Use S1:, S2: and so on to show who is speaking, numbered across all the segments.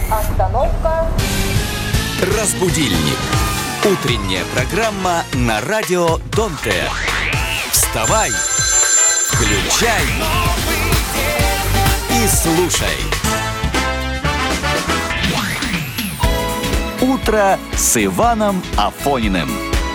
S1: Остановка.
S2: Разбудильник. Утренняя программа на радио Донте. Вставай, включай и слушай. Утро с Иваном Афониным.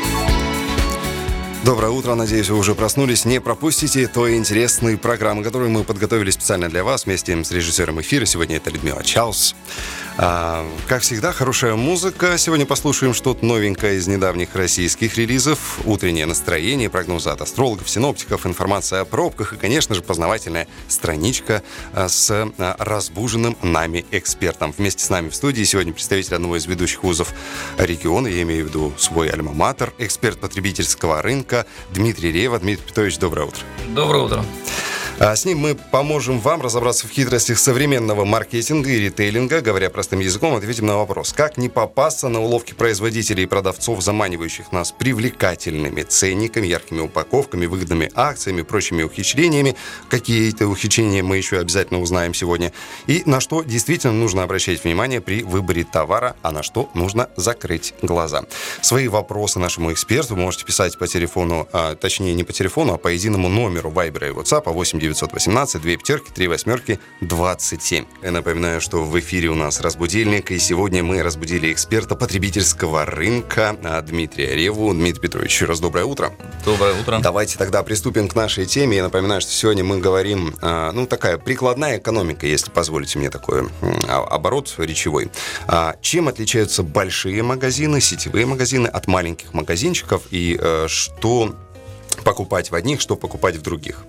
S3: Доброе утро, надеюсь, вы уже проснулись. Не пропустите той интересной программы, которую мы подготовили специально для вас вместе с режиссером эфира. Сегодня это Людмила Чаус. Как всегда, хорошая музыка. Сегодня послушаем что-то новенькое из недавних российских релизов. Утреннее настроение, прогнозы от астрологов, синоптиков, информация о пробках и, конечно же, познавательная страничка с разбуженным нами экспертом. Вместе с нами в студии сегодня представитель одного из ведущих вузов региона, я имею в виду свой альма-матер, эксперт потребительского рынка Дмитрий Рева. Дмитрий Петрович, доброе утро.
S4: Доброе утро.
S3: С ним мы поможем вам разобраться в хитростях современного маркетинга и ритейлинга. Говоря простым языком, ответим на вопрос: как не попасться на уловки производителей и продавцов, заманивающих нас привлекательными ценниками, яркими упаковками, выгодными акциями, прочими ухищрениями. Какие-то ухищрения мы еще обязательно узнаем сегодня. И на что действительно нужно обращать внимание при выборе товара, а на что нужно закрыть глаза. Свои вопросы нашему эксперту вы можете писать по телефону, точнее не по телефону, а по единому номеру Вайбера и WhatsApp 8-918-2 5 3 8 27. Я напоминаю, что в эфире у нас разбудильник, и сегодня мы разбудили эксперта потребительского рынка Дмитрия Реву. Дмитрий Петрович, еще раз доброе утро.
S4: Доброе утро.
S3: Давайте тогда приступим к нашей теме. Я напоминаю, что сегодня мы говорим, такая прикладная экономика, если позволите мне такой оборот речевой. Чем отличаются большие магазины, сетевые магазины от маленьких магазинчиков, и что покупать в одних, что покупать в других?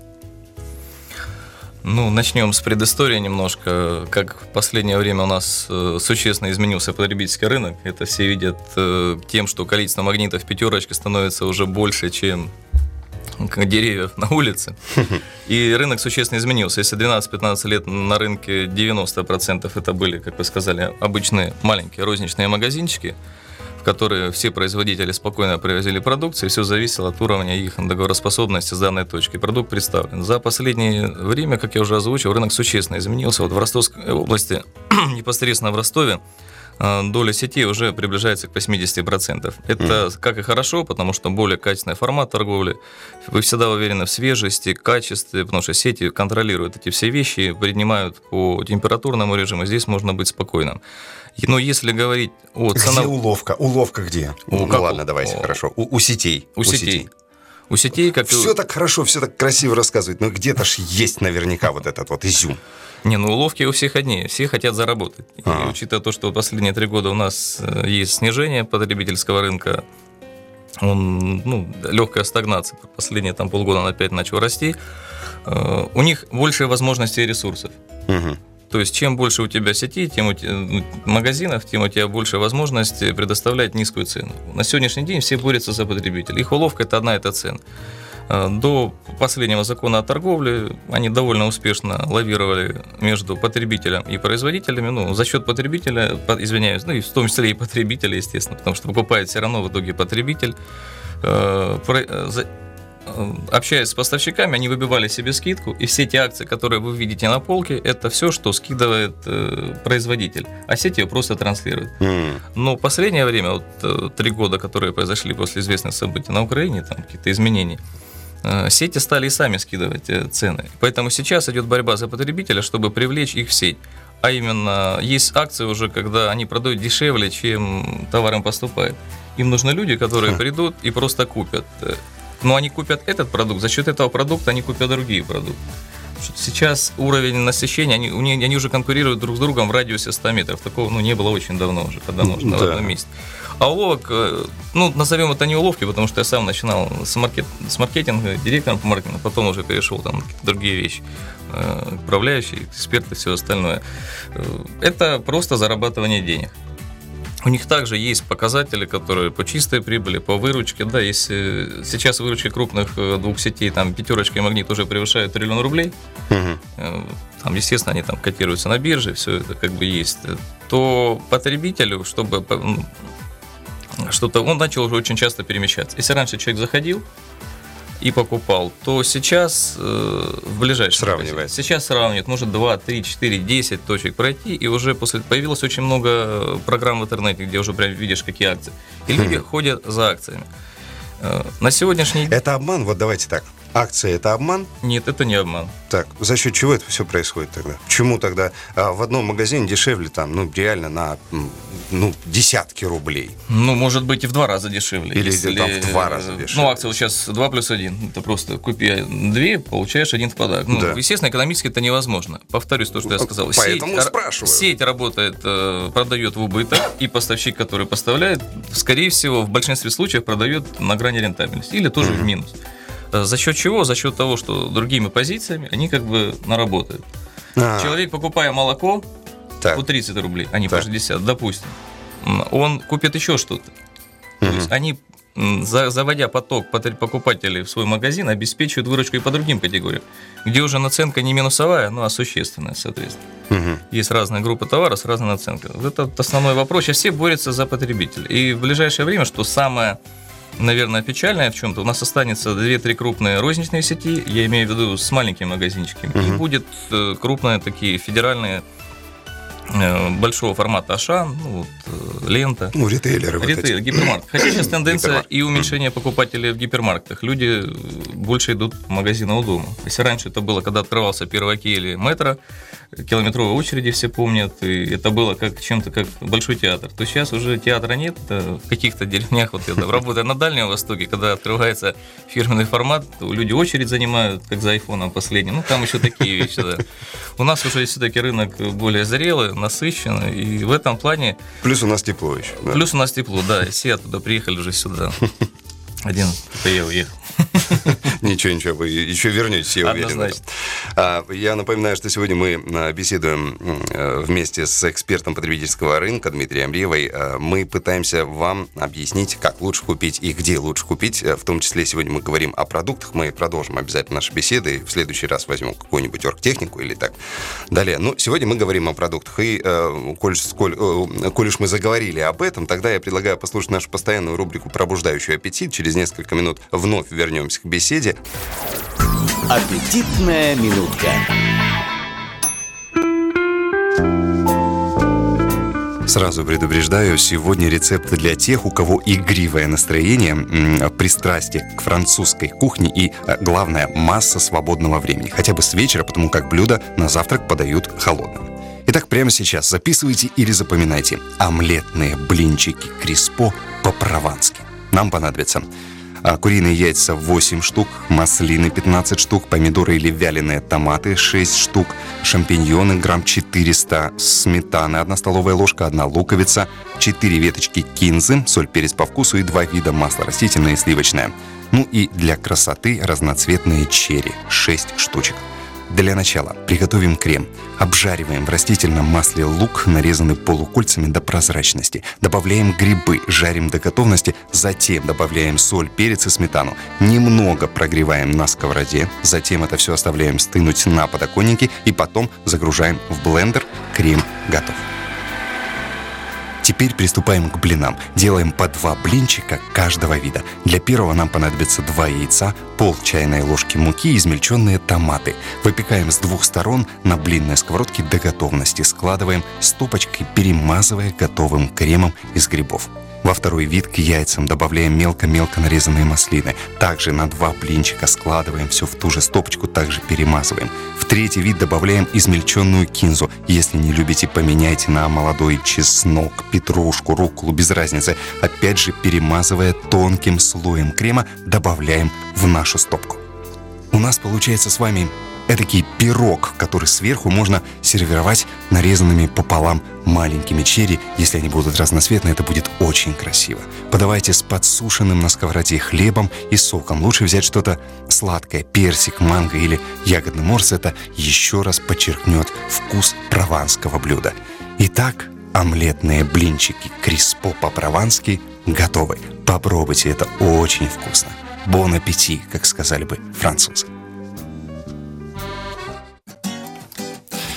S4: Начнем с предыстории немножко. Как в последнее время у нас существенно изменился потребительский рынок. Это все видят тем, что количество магнитов в пятерочке становится уже больше, чем деревьев на улице. И рынок существенно изменился. Если 12-15 лет на рынке 90% это были, как вы сказали, обычные маленькие розничные магазинчики, в которые все производители спокойно привозили продукцию, и все зависело от уровня их договороспособности с данной точки. Продукт представлен. За последнее время, как я уже озвучил, рынок существенно изменился. Вот в Ростовской области, непосредственно в Ростове, доля сетей уже приближается к 80%. Это как и хорошо, потому что более качественный формат торговли. Вы всегда уверены в свежести, качестве, потому что сети контролируют эти все вещи, принимают по температурному режиму. Здесь можно быть спокойным. Но если говорить о
S3: ценовой... Где уловка? Уловка где? Ладно, давайте, хорошо. У сетей. У сетей, как... Все так хорошо, все так красиво рассказывают, но где-то ж есть наверняка вот этот вот изюм.
S4: Уловки у всех одни, все хотят заработать. И учитывая то, что последние 3 года у нас есть снижение потребительского рынка, легкая стагнация, последние полгода он опять начал расти, у них больше возможностей и ресурсов. То есть, чем больше у тебя сетей, тем магазинов, тем у тебя больше возможностей предоставлять низкую цену. На сегодняшний день все борются за потребителей. Их уловка – это одна и та цена. До последнего закона о торговле они довольно успешно лавировали между потребителем и производителями. За счет потребителя, извиняюсь, и в том числе и потребителя, естественно, потому что покупает все равно в итоге потребитель. Общаясь с поставщиками, они выбивали себе скидку, и все те акции, которые вы видите на полке, это все, что скидывает производитель, а сеть ее просто транслирует. Но в последнее время, 3 года, которые произошли после известных событий на Украине, какие-то изменения, сети стали и сами скидывать цены. Поэтому сейчас идет борьба за потребителя, чтобы привлечь их в сеть. А именно, есть акции уже, когда они продают дешевле, чем товар им поступает. Им нужны люди, которые придут и просто купят. Но они купят этот продукт, за счет этого продукта они купят другие продукты. Сейчас уровень насыщения, они уже конкурируют друг с другом в радиусе 100 метров. Такого не было очень давно уже, когда нужно в одном месте. А уловок, назовем это не уловки, потому что я сам начинал с маркетинга, директором по маркетингу, потом уже перешел на какие-то другие вещи, управляющие, эксперты, все остальное. Это просто зарабатывание денег. У них также есть показатели, которые по чистой прибыли, по выручке. Да, если сейчас выручки крупных 2 сетей, пятерочка и Магнит уже превышают 1 000 000 рублей, естественно, они котируются на бирже, все это есть, то потребителю, чтобы что-то, он начал уже очень часто перемещаться. Если раньше человек заходил, и покупал, то сейчас в ближайшем
S3: Сравнивает.
S4: Сейчас сравнивает, может 2, 3, 4, 10 точек пройти, и уже появилось очень много программ в интернете, где уже прям видишь, какие акции. И люди ходят за акциями. На сегодняшний день...
S3: Это обман? Вот давайте так. Акция – это обман?
S4: Нет, это не обман.
S3: Так, за счет чего это все происходит тогда? Почему тогда в одном магазине дешевле там, реально на десятки рублей?
S4: Может быть, и в 2 раза дешевле.
S3: Или там в 2 раза дешевле.
S4: Акция вот сейчас 2+1. Это просто купи 2, получаешь 1 в подарок.
S3: Да.
S4: Естественно, экономически это невозможно. Повторюсь то, что я сказал.
S3: Поэтому спрашиваю.
S4: Сеть работает, продает в убыток, и поставщик, который поставляет, скорее всего, в большинстве случаев продает на грани рентабельности. Или тоже в минус. За счет чего? За счет того, что другими позициями они как бы наработают. Человек, покупая молоко по 30 рублей, а не по 60, допустим, он купит еще что-то. То есть они, заводя поток покупателей в свой магазин, обеспечивают выручку и по другим категориям, где уже наценка не минусовая, а существенная, соответственно. Есть разные группы товаров с разной наценкой. Вот это основной вопрос. Сейчас все борются за потребителя. И в ближайшее время, что самое... наверное, печальное в чем-то, у нас останется 2-3 крупные розничные сети, я имею в виду с маленькими магазинчиками, и будет крупные такие федеральные большого формата Ашан, Лента.
S3: Ритейлеры.
S4: Ритейл, гипермаркет. Хотя сейчас тенденция и уменьшение покупателей в гипермаркетах. Люди больше идут в магазины у дома. Если раньше это было, когда открывался Перваки или Метро, километровые очереди все помнят, и это было чем-то как большой театр, то сейчас уже театра нет. В каких-то деревнях, я работаю на Дальнем Востоке, когда открывается фирменный формат, люди очередь занимают, как за айфоном последним. Там еще такие вещи, да. У нас уже все-таки рынок более зрелый, насыщенный, и в этом плане...
S3: Плюс у нас тепло еще. Да?
S4: Плюс у нас тепло, да, все оттуда приехали уже сюда. Один я уехал.
S3: Ничего, вы еще вернетесь, я уверен. Я напоминаю, что сегодня мы беседуем вместе с экспертом потребительского рынка Дмитрием Ревой. Мы пытаемся вам объяснить, как лучше купить и где лучше купить. В том числе сегодня мы говорим о продуктах. Мы продолжим обязательно наши беседы. В следующий раз возьмем какую-нибудь оргтехнику или так далее. Сегодня мы говорим о продуктах. И коль уж мы заговорили об этом, тогда я предлагаю послушать нашу постоянную рубрику «Пробуждающий аппетит». Через несколько минут вновь вернемся к беседе.
S2: Аппетитная минутка.
S3: Сразу предупреждаю, сегодня рецепты для тех, у кого игривое настроение, пристрастие к французской кухне и, главное, масса свободного времени. Хотя бы с вечера, потому как блюда на завтрак подают холодным. Итак, прямо сейчас записывайте или запоминайте. Омлетные блинчики Криспо по-провански. Нам понадобится куриные яйца 8 штук, маслины 15 штук, помидоры или вяленые томаты 6 штук, шампиньоны грамм 400, сметана 1 столовая ложка, 1 луковица, 4 веточки кинзы, соль, перец по вкусу и 2 вида масла, растительное и сливочное. И для красоты разноцветные черри 6 штучек. Для начала приготовим крем. Обжариваем в растительном масле лук, нарезанный полукольцами до прозрачности. Добавляем грибы, жарим до готовности. Затем добавляем соль, перец и сметану. Немного прогреваем на сковороде. Затем это все оставляем стынуть на подоконнике. И потом загружаем в блендер. Крем готов. Теперь приступаем к блинам. Делаем по 2 блинчика каждого вида. Для первого нам понадобится 2 яйца, пол чайной ложки муки и измельченные томаты. Выпекаем с 2 сторон на блинной сковородке до готовности. Складываем стопочкой, перемазывая готовым кремом из грибов. Во второй вид к яйцам добавляем мелко-мелко нарезанные маслины. Также на 2 блинчика складываем все в ту же стопочку, также перемазываем. В третий вид добавляем измельченную кинзу. Если не любите, поменяйте на молодой чеснок, петрушку, рукколу, без разницы. Опять же, перемазывая тонким слоем крема, добавляем в нашу стопку. У нас получается с вами эдакий пирог, который сверху можно сервировать нарезанными пополам маленькими черри. Если они будут разноцветные, это будет очень красиво. Подавайте с подсушенным на сковороде хлебом и соком. Лучше взять что-то сладкое, персик, манго или ягодный морс. Это еще раз подчеркнет вкус прованского блюда. Итак, омлетные блинчики Криспо по-провански готовы. Попробуйте, это очень вкусно. Бон аппетит, как сказали бы французы.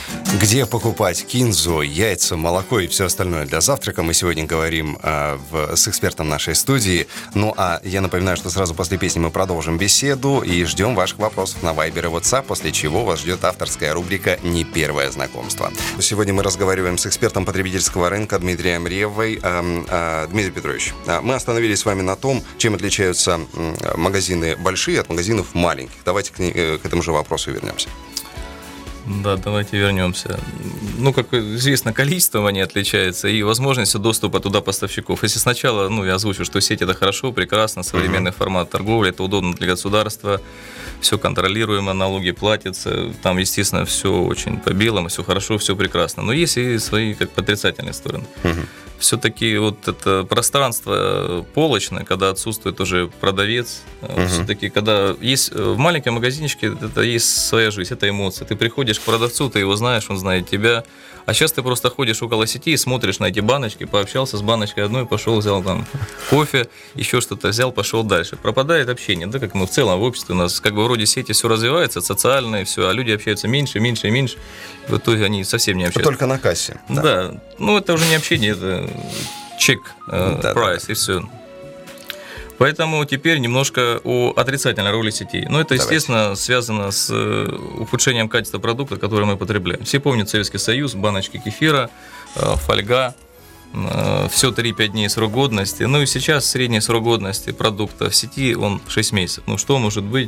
S3: Где покупать кинзу, яйца, молоко и все остальное для завтрака, мы сегодня говорим с экспертом нашей студии. Ну, а я напоминаю, что сразу после песни мы продолжим беседу и ждем ваших вопросов на Viber и WhatsApp, после чего вас ждет авторская рубрика «Не первое знакомство». Сегодня мы разговариваем с экспертом потребительского рынка Дмитрием Реввой. Дмитрий Петрович, мы остановились с вами на том, чем отличаются магазины большие от магазинов маленьких. Давайте к этому же вопросу вернемся.
S4: Да, давайте вернемся. Ну, как известно, количество они отличается и возможностью доступа туда поставщиков. Если сначала, я озвучу, что сеть — это хорошо, прекрасно, современный формат торговли, это удобно для государства, все контролируемо, налоги платятся, там, естественно, все очень по-белому, все хорошо, все прекрасно. Но есть и свои отрицательные стороны. Все-таки вот это пространство полочное, когда отсутствует уже продавец, все-таки когда есть в маленьком магазинчике, это есть своя жизнь, это эмоции. Ты приходишь к продавцу, ты его знаешь, он знает тебя. А сейчас ты просто ходишь около сети и смотришь на эти баночки, пообщался с баночкой одной, пошел, взял там кофе, еще что-то взял, пошел дальше. Пропадает общение, да, как в целом в обществе у нас вроде сети все развивается, социальное все, а люди общаются меньше, меньше, меньше. В итоге они совсем не общаются.
S3: Только на кассе.
S4: Да, это уже не общение, это чек, прайс и все. Поэтому теперь немножко о отрицательной роли сетей. Это, естественно, связано с ухудшением качества продукта, который мы потребляем. Все помнят Советский Союз, баночки кефира, фольга, все 3-5 дней срок годности. И сейчас средний срок годности продукта в сети, он 6 месяцев. Что может быть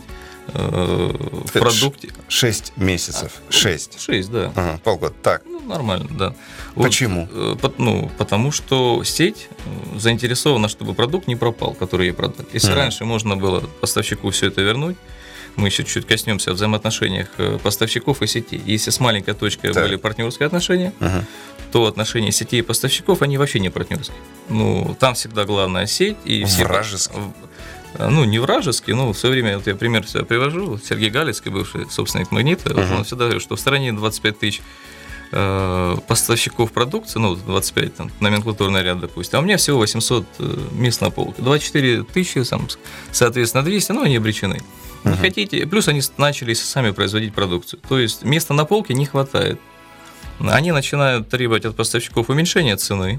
S4: в продукте?
S3: 6 месяцев. 6.
S4: 6, да.
S3: Ага, полгода. Так.
S4: Нормально, да.
S3: Почему?
S4: Потому что сеть заинтересована, чтобы продукт не пропал, который ей продать. Если раньше можно было поставщику все это вернуть, мы еще чуть коснемся о взаимоотношениях поставщиков и сетей. Если с маленькой точкой были партнерские отношения, то отношения сетей и поставщиков, они вообще не партнерские. Там всегда главная сеть. И
S3: вражеские.
S4: Не вражеские, но в свое время, я пример себя привожу, Сергей Галицкий, бывший собственник «Магнита», он всегда говорит, что в стране 25 тысяч поставщиков продукции, 25, номенклатурный ряд, допустим, а у меня всего 800 мест на полке. 24 тысячи, соответственно, 200, они обречены. Не хотите, плюс они начали сами производить продукцию. То есть места на полке не хватает. Они начинают требовать от поставщиков уменьшения цены.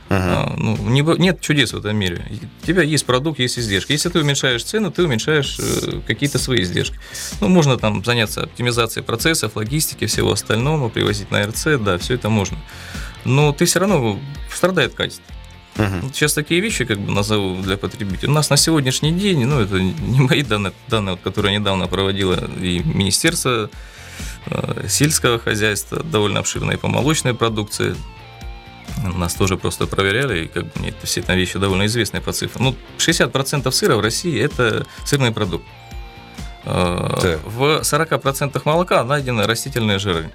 S4: Нет чудес в этом мире. У тебя есть продукт, есть издержки. Если ты уменьшаешь цену, ты уменьшаешь какие-то свои издержки. Можно там заняться оптимизацией процессов, логистики, всего остального, привозить на РЦ, да, все это можно. Но ты все равно страдает качество. Сейчас такие вещи, назову для потребителей. У нас на сегодняшний день, это не мои данные, которые недавно проводило и Министерство сельского хозяйства, довольно обширное по молочной продукции. Нас тоже просто проверяли, и все эти вещи довольно известные по цифрам. 60% сыра в России – это сырный продукт. В 40% молока найдены растительные жиры.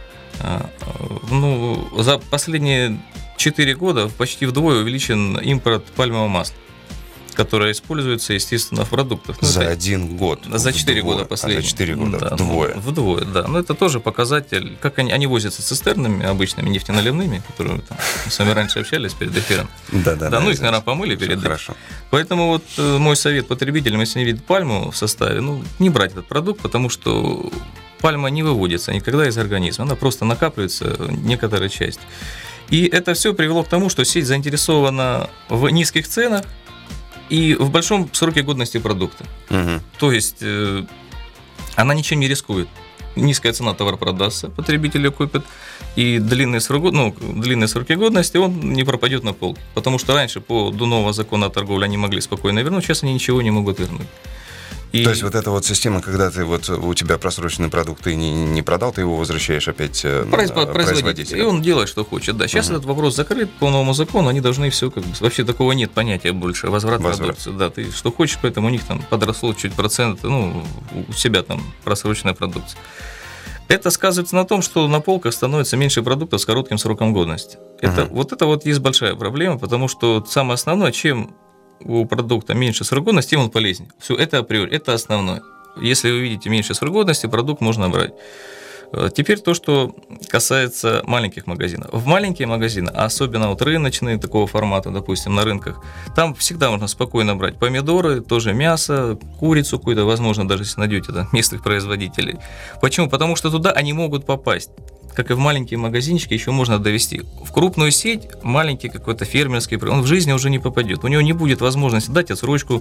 S4: За последние 4 года почти вдвое увеличен импорт пальмового масла, которое используется, естественно, в продуктах.
S3: За 1 год?
S4: За 4 года последние.
S3: За 4 года,
S4: да,
S3: вдвое?
S4: Вдвое, да. Это тоже показатель, как они возятся цистернами обычными, нефтеналивными, которые мы с вами раньше общались перед эфиром.
S3: Да.
S4: Их, наверное, помыли перед этим.
S3: Хорошо.
S4: Поэтому мой совет потребителям, если не видят пальму в составе, не брать этот продукт, потому что пальма не выводится никогда из организма, она просто накапливается некоторая часть. И это все привело к тому, что сеть заинтересована в низких ценах и в большом сроке годности продукта. То есть она ничем не рискует. Низкая цена, товар продастся, потребители купят, и длинные сроки годности он не пропадет на полке. Потому что раньше по нового закона о торговле они могли спокойно вернуть, сейчас они ничего не могут вернуть.
S3: То есть эта система, когда ты у тебя просроченный продукт, ты не продал, ты его возвращаешь опять производителю.
S4: И он делает, что хочет. Да, сейчас этот вопрос закрыт по новому закону, они должны все вообще такого нет понятия больше, возврат продукции. Да, ты что хочешь, поэтому у них там подросло чуть процент, у себя там просроченная продукция. Это сказывается на том, что на полках становится меньше продуктов с коротким сроком годности. Это есть большая проблема, потому что самое основное, чем у продукта меньше срок годности, тем он полезнее. Все, это априори, это основное. Если вы видите меньше срок годности, продукт можно брать. Теперь то, что касается маленьких магазинов. В маленькие магазины, особенно рыночные такого формата, допустим, на рынках, там всегда можно спокойно брать помидоры, тоже мясо, курицу какую-то, возможно, даже если найдете местных производителей. Почему? Потому что туда они могут попасть. как и в маленькие магазинчики, еще можно довести. В крупную сеть маленький какой-то фермерский, он в жизни уже не попадет. У него не будет возможности дать отсрочку.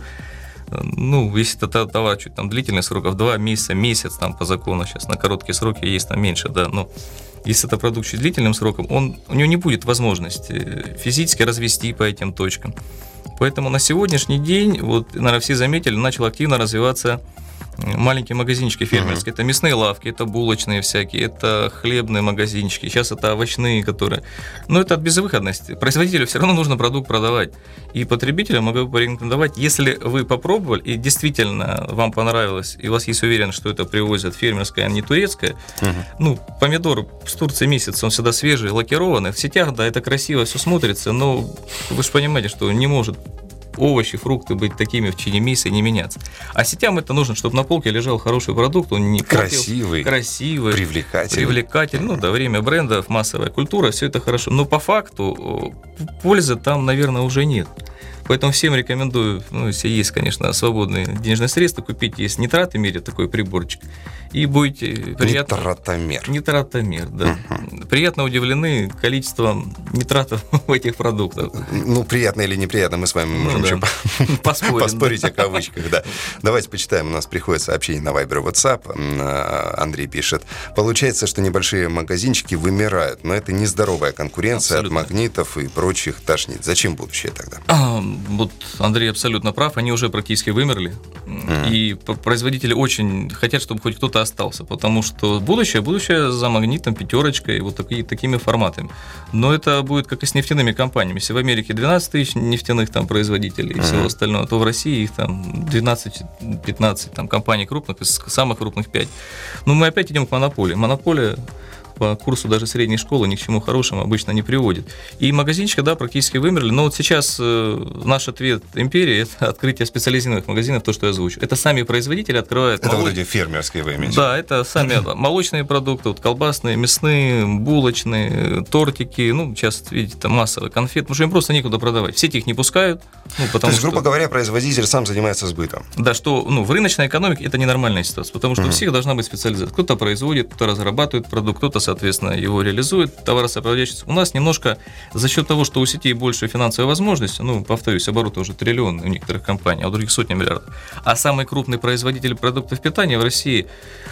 S4: Ну, если это товар чуть там длительных сроков, 2 месяца, месяц там по закону сейчас, на короткие сроки есть там меньше, да, но если это продукт чуть длительным сроком, у него не будет возможности физически развести по этим точкам. Поэтому на сегодняшний день, вот, наверное, все заметили, начал активно развиваться маленькие магазинчики фермерские. Это мясные лавки, это булочные всякие, это хлебные магазинчики, сейчас это овощные, которые... Но это от безвыходности. Производителю все равно нужно продукт продавать. И потребителю могу порекомендовать, если вы попробовали и действительно вам понравилось, и у вас есть уверенность, что это привозят фермерское, а не турецкое, ну, помидор с Турции месяц, он всегда свежий, лакированный. В сетях, да, это красиво все смотрится, но вы же понимаете, что не может овощи, фрукты быть такими в течение месяца и не меняться. А сетям это нужно, чтобы на полке лежал хороший продукт, он не
S3: красивый,
S4: привлекательный. Ну да, время брендов, массовая культура, все это хорошо. Но по факту пользы там, наверное, уже нет. Поэтому всем рекомендую, ну, если есть, конечно, свободные денежные средства, купить, есть нитратомер, такой приборчик, и будете приятно... Нитратомер, да. Приятно удивлены количеством нитратов в этих продуктах.
S3: Ну, приятно или неприятно, мы с вами можем еще поспорить о кавычках, да. Давайте почитаем, у нас приходит сообщение на Viber и WhatsApp. Андрей пишет: получается, что небольшие магазинчики вымирают, но это нездоровая конкуренция от магнитов и прочих тошнит. Зачем будущее тогда?
S4: Вот Андрей абсолютно прав, они уже практически вымерли, и производители очень хотят, чтобы хоть кто-то остался, потому что будущее за магнитом, пятерочкой, вот такими форматами. Но это будет как и с нефтяными компаниями. Если в Америке 12 тысяч нефтяных там производителей и всего остального, то в России их там 12-15 там компаний крупных, из самых крупных 5. Но мы опять идем к монополии. Монополия по курсу даже средней школы ни к чему хорошему обычно не приводит. И магазинчики, да, практически вымерли. Но вот сейчас наш ответ империи – это открытие специализированных магазинов, то, что я озвучу. Это сами производители открывают.
S3: Это вот эти фермерские вы имеете?
S4: Да, это сами молочные продукты, вот колбасные, мясные, булочные, тортики. Ну, сейчас, видите, там массовые конфеты, потому что им просто некуда продавать. В сети их не пускают. Ну, потому
S3: то есть, грубо говоря, производитель сам занимается сбытом.
S4: Да, что в рыночной экономике это ненормальная ситуация, потому что у всех должна быть специализация. Кто-то производит, кто-то разрабатывает продукт, кто-то, соответственно, его реализует, товаросопроводящийся. У нас немножко за счет того, что у сетей больше финансовой возможности, ну, повторюсь, обороты уже триллионные у некоторых компаний, а у других сотни миллиардов. А самый крупный производитель продуктов питания в России,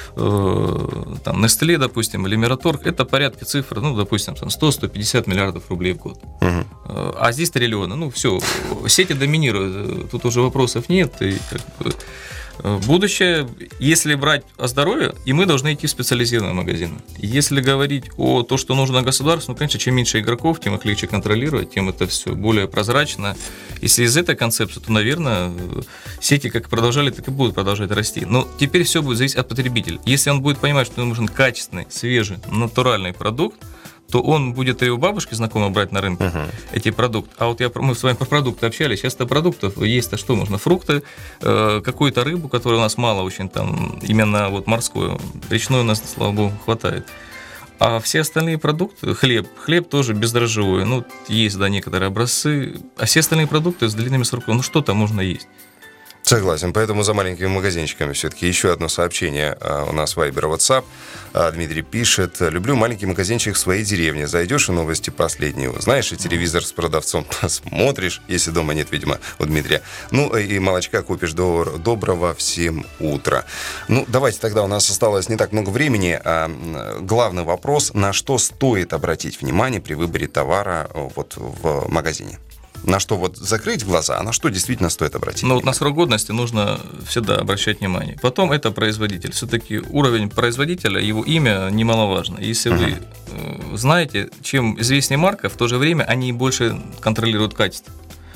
S4: там, Nestlé, допустим, или Miraторг, это порядка цифр, ну, допустим, 100-150 миллиардов рублей в год. А здесь триллионы. Ну, все, сети доминируют, тут уже вопросов нет, и будущее, если брать о здоровье, и мы должны идти в специализированные магазины. Если говорить о том, что нужно государству, ну, конечно, чем меньше игроков, тем их легче контролировать, тем это все более прозрачно. Если из этой концепции, то, наверное, сети как продолжали, так и будут продолжать расти. Но теперь все будет зависеть от потребителя. Если он будет понимать, что ему нужен качественный, свежий, натуральный продукт, то он будет и у бабушки знакомо брать на рынке эти продукты. А вот мы с вами про продукты общались. Сейчас-то продуктов есть-то что можно? Фрукты, какую-то рыбу, которой у нас мало очень, там, именно вот морскую. Речной у нас, слава богу, хватает. А все остальные продукты, хлеб тоже бездрожжевой. Ну, есть, да, некоторые образцы. А все остальные продукты с длинными сроками, ну, что-то можно есть.
S3: Согласен, поэтому за маленькими магазинчиками все-таки. Еще одно сообщение у нас в Viber и WhatsApp. Дмитрий пишет: люблю маленький магазинчик в своей деревне. Зайдешь, и новости последние. Знаешь, и телевизор с продавцом посмотришь, если дома нет, видимо, у Дмитрия. Ну, и молочка купишь. Доброго всем утра. Ну, давайте тогда, у нас осталось не так много времени. Главный вопрос: на что стоит обратить внимание при выборе товара вот в магазине? На что вот закрыть глаза, а на что действительно стоит обратить внимание?
S4: Вот на срок годности нужно всегда обращать внимание. Потом это производитель. Все-таки уровень производителя, его имя немаловажно. Если вы знаете, чем известнее марка, в то же время они больше контролируют качество.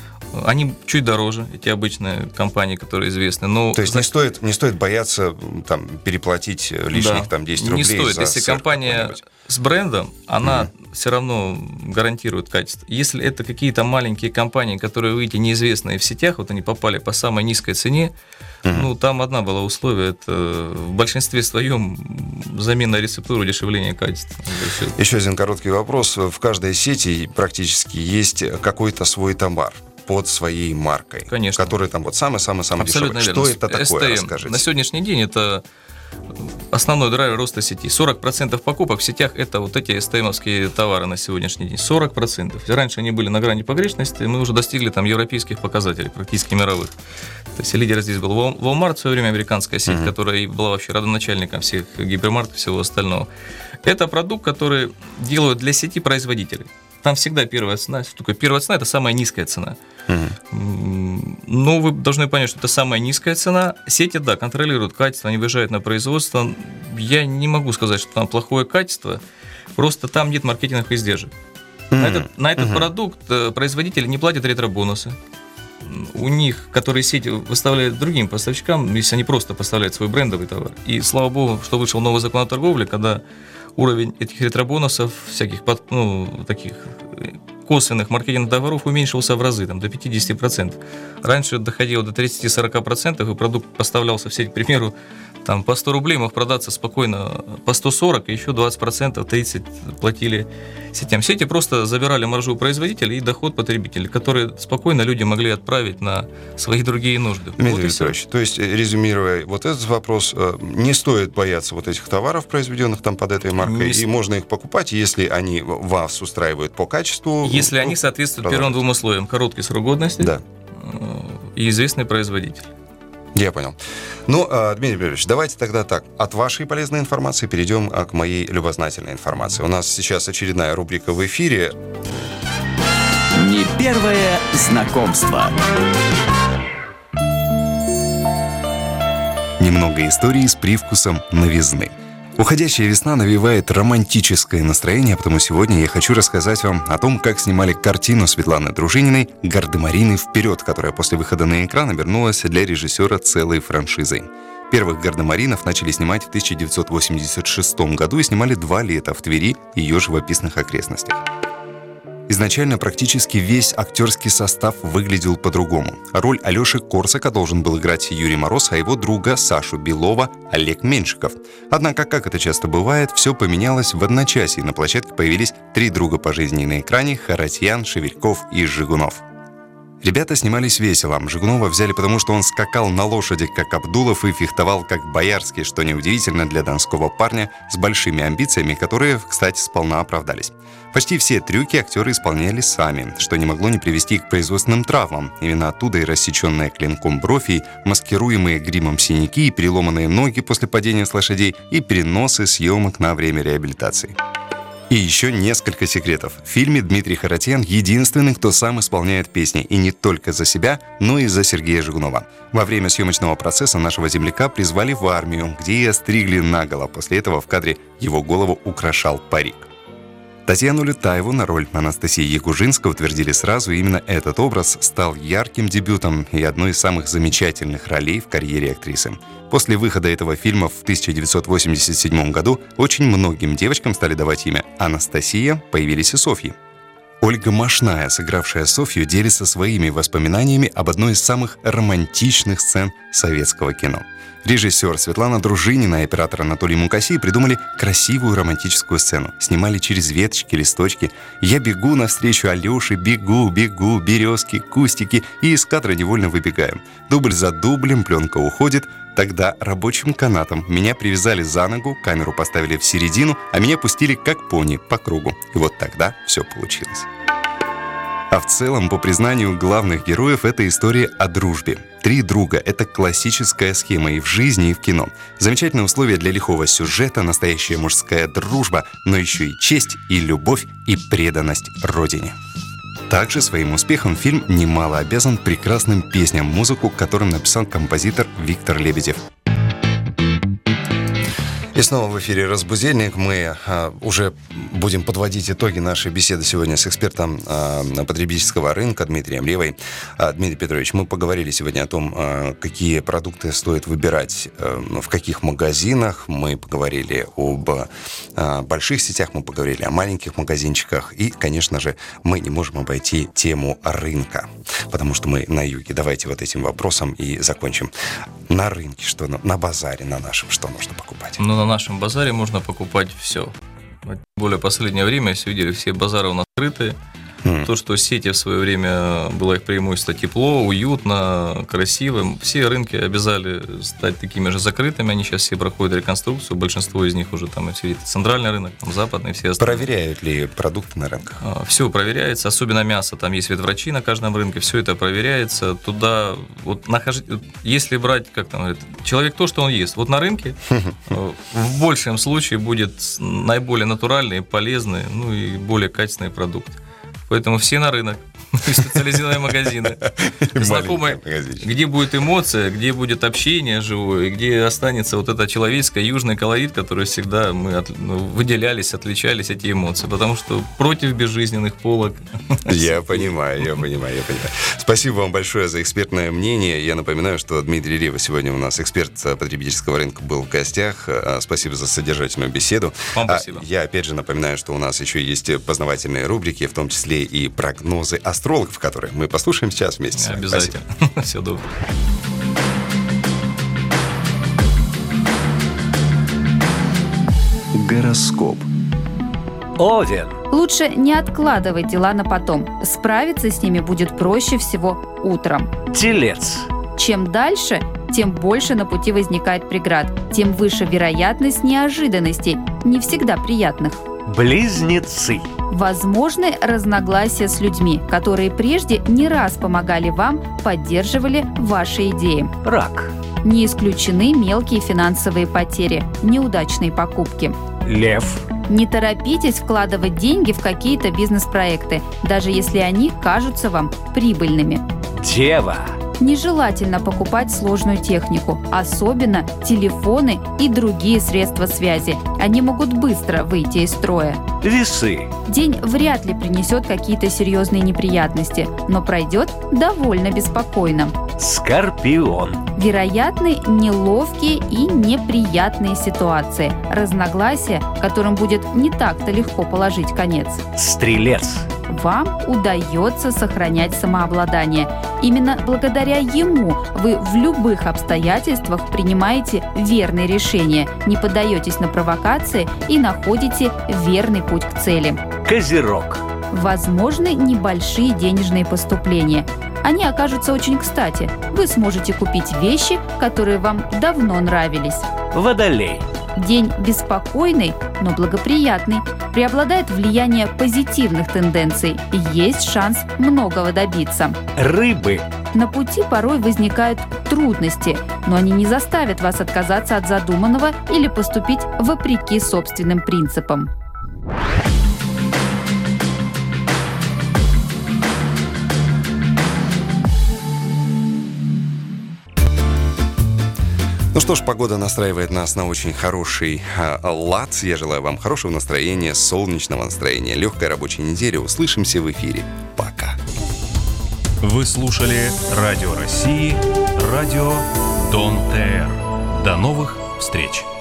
S4: Они чуть дороже, эти обычные компании, которые известны. Но
S3: то есть не стоит бояться там, переплатить лишних там, 10 рублей.
S4: Не стоит. Если компания с брендом, она все равно гарантирует качество. Если это какие-то маленькие компании, которые, видите, неизвестные в сетях, вот они попали по самой низкой цене, ну, там одна была условие, это в большинстве своем замена рецептуры, удешевление качества.
S3: Еще один короткий вопрос. В каждой сети практически есть какой-то свой товар под своей маркой.
S4: Конечно.
S3: Который там вот самый-самый дешевый. Что это такое, расскажите.
S4: На сегодняшний день это основной драйвер роста сети. 40% покупок в сетях – это вот эти СТМовские товары на сегодняшний день. 40%. Раньше они были на грани погрешности, мы уже достигли там европейских показателей, практически мировых. То есть лидер здесь был Walmart в свое время, американская сеть, которая была вообще родоначальником всех гипермаркетов и всего остального. Это продукт, который делают для сети производителей. Там всегда первая цена. Что такое первая цена? Это самая низкая цена. Но вы должны понять, что это самая низкая цена. Сети, да, контролируют качество, они выезжают на производство. Я не могу сказать, что там плохое качество. Просто там нет маркетинговых издержек. На этот продукт производители не платят ретро-бонусы. У них, которые сети выставляют другим поставщикам, если они просто поставляют свой брендовый товар. И слава богу, что вышел новый закон о торговле, когда уровень этих ретро-бонусов, всяких таких косвенных маркетинговых договоров уменьшился в разы, там, до 50%. Раньше доходило до 30-40%, и продукт поставлялся в сеть, к примеру, там, по 100 рублей мог продаться спокойно по 140, и еще 20%, 30% платили сетям. Сети просто забирали маржу у производителей и доход потребителей, которые спокойно люди могли отправить на свои другие нужды.
S3: Дмитрий Викторович, то есть, резюмируя вот этот вопрос, не стоит бояться вот этих товаров, произведенных там под этой маркой, и можно их покупать, если они вас устраивают по качеству.
S4: Если они соответствуют первым двум условиям: короткий срок годности,
S3: да,
S4: и известный производитель.
S3: Я понял. Ну, Дмитрий Петрович, давайте тогда так. От вашей полезной информации перейдем к моей любознательной информации. У нас сейчас очередная рубрика в эфире.
S2: Не первое знакомство.
S3: Немного истории с привкусом новизны. Уходящая весна навевает романтическое настроение, потому сегодня я хочу рассказать вам о том, как снимали картину Светланы Дружининой «Гардемарины вперед», которая после выхода на экран обернулась для режиссера целой франшизой. Первых «Гардемаринов» начали снимать в 1986 году и снимали 2 лета в Твери и ее живописных окрестностях. Изначально практически весь актерский состав выглядел по-другому. Роль Алеши Корсака должен был играть Юрий Мороз, а его друга Сашу Белова – Олег Меньшиков. Однако, как это часто бывает, все поменялось в одночасье. На площадке появились 3 друга по жизни на экране – Харатьян, Шевельков и Жигунов. Ребята снимались весело. Жигунова взяли потому, что он скакал на лошади, как Абдулов, и фехтовал, как Боярский, что неудивительно для донского парня с большими амбициями, которые, кстати, сполна оправдались. Почти все трюки актеры исполняли сами, что не могло не привести к производственным травмам. Именно оттуда и рассеченная клинком бровь, и маскируемые гримом синяки, и переломанные ноги после падения с лошадей, и переносы съемок на время реабилитации. И еще несколько секретов. В фильме Дмитрий Харатьян единственный, кто сам исполняет песни. И не только за себя, но и за Сергея Жигунова. Во время съемочного процесса нашего земляка призвали в армию, где и остригли наголо. После этого в кадре его голову украшал парик. Татьяну Лютаеву на роль Анастасии Ягужинской утвердили сразу, и именно этот образ стал ярким дебютом и одной из самых замечательных ролей в карьере актрисы. После выхода этого фильма в 1987 году очень многим девочкам стали давать имя Анастасия, появились и Софьи. Ольга Машная, сыгравшая Софью, делится своими воспоминаниями об одной из самых романтичных сцен советского кино. Режиссер Светлана Дружинина и оператор Анатолий Мукасий придумали красивую романтическую сцену. Снимали через веточки, листочки. Я бегу навстречу Алёше, бегу, березки, кустики, и из кадра невольно выбегаем. Дубль за дублем, пленка уходит. Тогда рабочим канатом меня привязали за ногу, камеру поставили в середину, а меня пустили как пони по кругу. И вот тогда все получилось. А в целом, по признанию главных героев, это история о дружбе. 3 друга – это классическая схема и в жизни, и в кино. Замечательные условия для лихого сюжета, настоящая мужская дружба, но еще и честь, и любовь, и преданность родине. Также своим успехом фильм немало обязан прекрасным песням, музыку которым написал композитор Виктор Лебедев. И снова в эфире «Разбудильник». Мы уже будем подводить итоги нашей беседы сегодня с экспертом потребительского рынка Дмитрием Ревой. Дмитрий Петрович, мы поговорили сегодня о том, какие продукты стоит выбирать, в каких магазинах. Мы поговорили об больших сетях, мы поговорили о маленьких магазинчиках. И, конечно же, мы не можем обойти тему рынка, потому что мы на юге. Давайте вот этим вопросом и закончим. На рынке, что на базаре, на нашем, что нужно покупать?
S4: На нашем базаре можно покупать все. Тем более в последнее время, если видели, все базары у нас открыты. То, что сети в свое время было их преимущество тепло, уютно, красиво. Все рынки обязали стать такими же закрытыми. Они сейчас все проходят реконструкцию. Большинство из них уже там сидит центральный рынок, там западный, все остальные.
S3: Проверяют ли продукты на рынках?
S4: Все проверяется, особенно мясо. Там есть ветврачи на каждом рынке, все это проверяется. Туда, если брать, как там говорят, человек то, что он ест. Вот на рынке в большем случае будет наиболее натуральный, полезный, и более качественный продукт. Поэтому все на рынок, специализированные магазины, знакомые, где будет эмоция, где будет общение живое, где останется вот это человеческое южный колорит, который всегда мы выделялись, отличались, эти эмоции, потому что против безжизненных полок.
S3: Я понимаю. Спасибо вам большое за экспертное мнение. Я напоминаю, что Дмитрий Рева сегодня у нас эксперт потребительского рынка был в гостях. Спасибо за содержательную беседу.
S4: Вам спасибо.
S3: Я опять же напоминаю, что у нас еще есть познавательные рубрики, в том числе и прогнозы астрологов, которые мы послушаем сейчас вместе с вами.
S4: Обязательно. Всего доброго.
S2: Гороскоп.
S1: Овен.
S5: Лучше не откладывать дела на потом. Справиться с ними будет проще всего утром.
S1: Телец.
S5: Чем дальше, тем больше на пути возникает преград, тем выше вероятность неожиданностей, не всегда приятных.
S1: Близнецы.
S5: Возможны разногласия с людьми, которые прежде не раз помогали вам, поддерживали ваши идеи.
S1: Рак.
S5: Не исключены мелкие финансовые потери, неудачные покупки.
S1: Лев.
S5: Не торопитесь вкладывать деньги в какие-то бизнес-проекты, даже если они кажутся вам прибыльными.
S1: Дева.
S5: Нежелательно покупать сложную технику, особенно телефоны и другие средства связи. Они могут быстро выйти из строя.
S1: Весы.
S5: День вряд ли принесет какие-то серьезные неприятности, но пройдет довольно беспокойно.
S1: Скорпион.
S5: Вероятны неловкие и неприятные ситуации, разногласия, которым будет не так-то легко положить конец.
S1: Стрелец.
S5: Вам удается сохранять самообладание. Именно благодаря ему вы в любых обстоятельствах принимаете верные решения, не поддаетесь на провокации и находите верный путь к цели.
S1: Козерог.
S5: Возможны небольшие денежные поступления. Они окажутся очень кстати. Вы сможете купить вещи, которые вам давно нравились.
S1: Водолей.
S5: День беспокойный, но благоприятный. Преобладает влияние позитивных тенденций и есть шанс многого добиться.
S1: Рыбы.
S5: На пути порой возникают трудности, но они не заставят вас отказаться от задуманного или поступить вопреки собственным принципам.
S3: Ну что ж, погода настраивает нас на очень хороший лад. Я желаю вам хорошего настроения, солнечного настроения, легкой рабочей недели. Услышимся в эфире. Пока.
S6: Вы слушали Радио России, радио Дон ТР. До новых встреч!